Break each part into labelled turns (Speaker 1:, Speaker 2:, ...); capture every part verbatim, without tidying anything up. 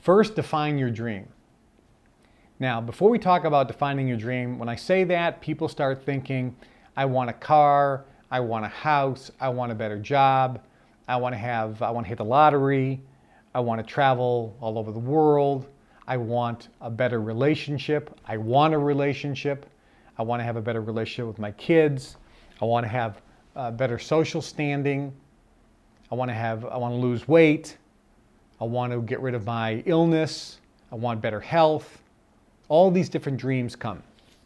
Speaker 1: First, define your dream. Now, before we talk about defining your dream, when I say that, people start thinking, I want a car, I want a house, I want a better job, I want to have, I want to hit the lottery, I want to travel all over the world, I want a better relationship, I want a relationship, I want to have a better relationship with my kids, I want to have a better social standing, I want to have, I want to lose weight, I want to get rid of my illness, I want better health. All these different dreams come.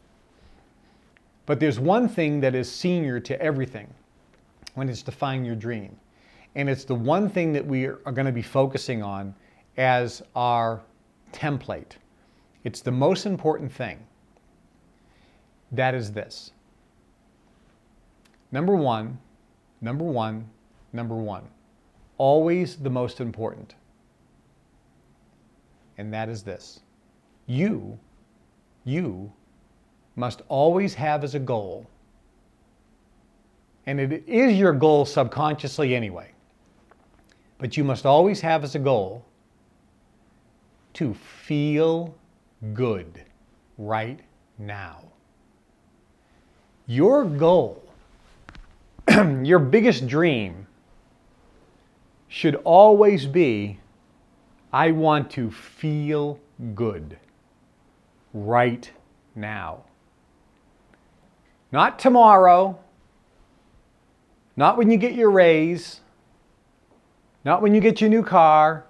Speaker 1: But there's one thing that is senior to everything when it's defining your dream. And it's the one thing that we are going to be focusing on as our template. It's the most important thing. That is this. Number one, number one, number one. Always the most important. And that is this. You, you must always have as a goal, and it is your goal subconsciously anyway, but you must always have as a goal to feel good right now. Your goal, your biggest dream, should always be, I want to feel good right now. Not tomorrow, not when you get your raise, not when you get your new car,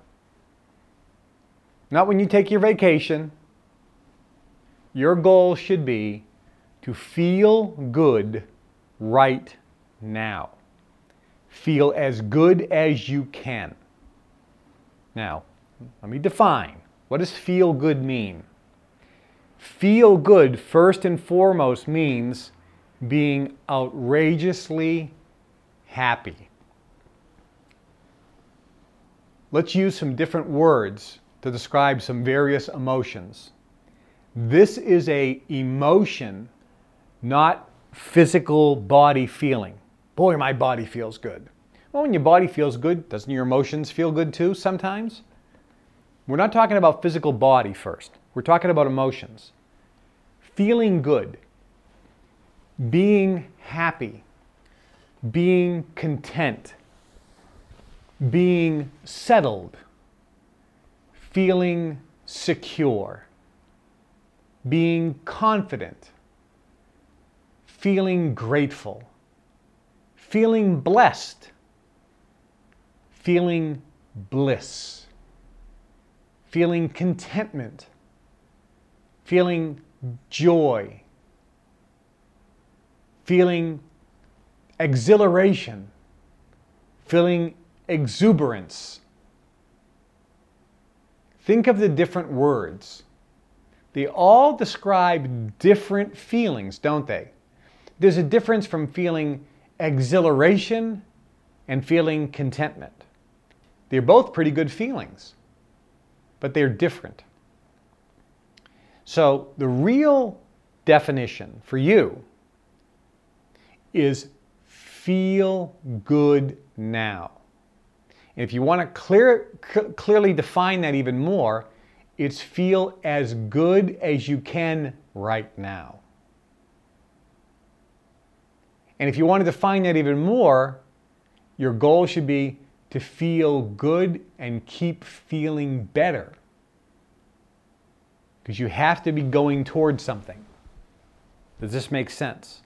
Speaker 1: not when you take your vacation. Your goal should be to feel good right now. Feel as good as you can. Now, let me define. What does feel good mean? Feel good, first and foremost, means being outrageously happy. Let's use some different words to describe some various emotions. This is an emotion, not physical body feeling. Boy, my body feels good. Well, when your body feels good, doesn't your emotions feel good too sometimes? We're not talking about physical body first. We're talking about emotions. Feeling good, being happy, being content, being settled, feeling secure, being confident, feeling grateful, feeling blessed, feeling bliss, feeling contentment, feeling joy, feeling exhilaration, feeling exuberance. Think of the different words. They all describe different feelings, don't they? There's a difference from feeling exhilaration and feeling contentment. They're both pretty good feelings, but they're different. So the real definition for you is feel good now. And if you want to clear, c- clearly define that even more, it's feel as good as you can right now. And if you want to define that even more, your goal should be to feel good and keep feeling better. Because you have to be going towards something. Does this make sense?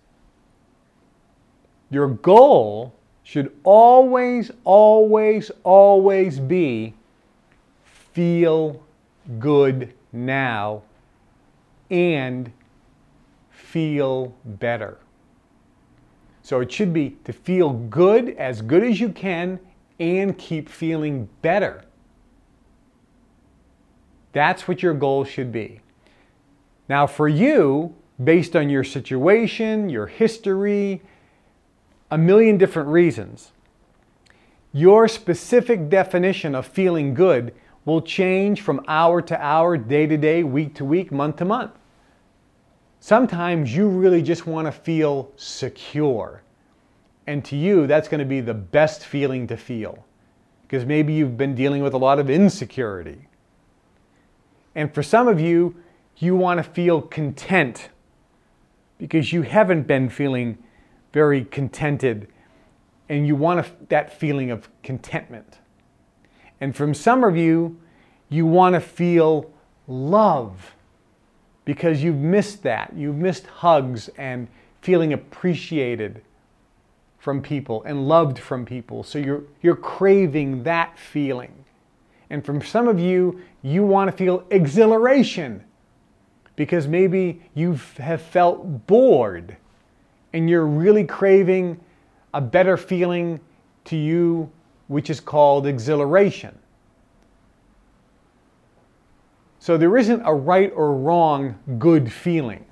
Speaker 1: Your goal should always, always, always be feel good now and feel better. So it should be to feel good, as good as you can, and keep feeling better. That's what your goal should be. Now for you, based on your situation, your history, a million different reasons, your specific definition of feeling good will change from hour to hour, day to day, week to week, month to month. Sometimes you really just want to feel secure. And to you, that's going to be the best feeling to feel. Because maybe you've been dealing with a lot of insecurity. And for some of you, you want to feel content because you haven't been feeling very contented, and you want a, that feeling of contentment. And from some of you, you want to feel love because you've missed that. You've missed hugs and feeling appreciated from people and loved from people. So you're, you're craving that feeling. And from some of you, you want to feel exhilaration because maybe you have felt bored and you're really craving a better feeling to you, which is called exhilaration. So there isn't a right or wrong good feeling.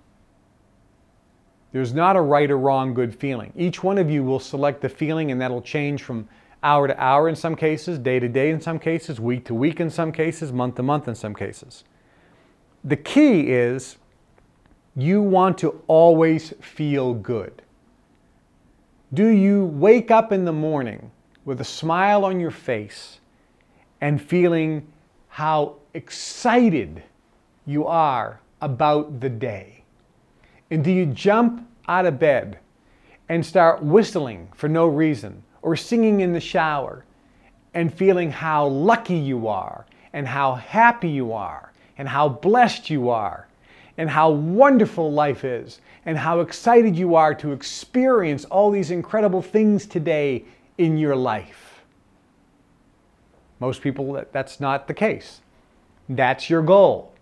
Speaker 1: There's not a right or wrong good feeling. Each one of you will select the feeling, and that'll change from hour to hour in some cases, day to day in some cases, week to week in some cases, month to month in some cases. The key is you want to always feel good. Do you wake up in the morning with a smile on your face and feeling how excited you are about the day? And do you jump out of bed and start whistling for no reason or singing in the shower and feeling how lucky you are and how happy you are and how blessed you are and how wonderful life is and how excited you are to experience all these incredible things today in your life? Most people, that's not the case. That's your goal.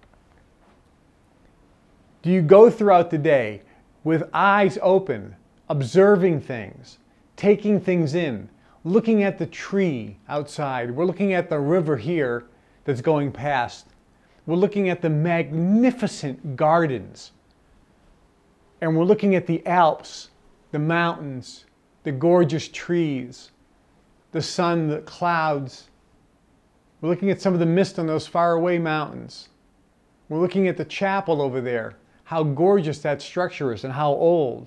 Speaker 1: Do you go throughout the day with eyes open, observing things, taking things in, looking at the tree outside? We're looking at the river here that's going past. We're looking at the magnificent gardens. And we're looking at the Alps, the mountains, the gorgeous trees, the sun, the clouds. We're looking at some of the mist on those faraway mountains. We're looking at the chapel over there, how gorgeous that structure is and how old.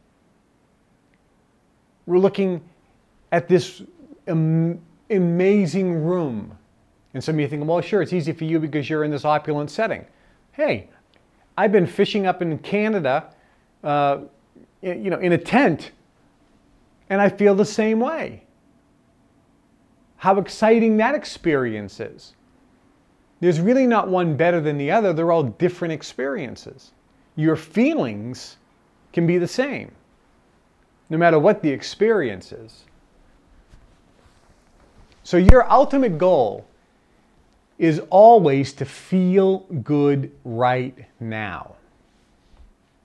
Speaker 1: We're looking at this am- amazing room. And some of you think, well, sure, it's easy for you because you're in this opulent setting. Hey, I've been fishing up in Canada, uh, you know, in a tent, and I feel the same way. How exciting that experience is. There's really not one better than the other. They're all different experiences. Your feelings can be the same, no matter what the experience is. So your ultimate goal is always to feel good right now.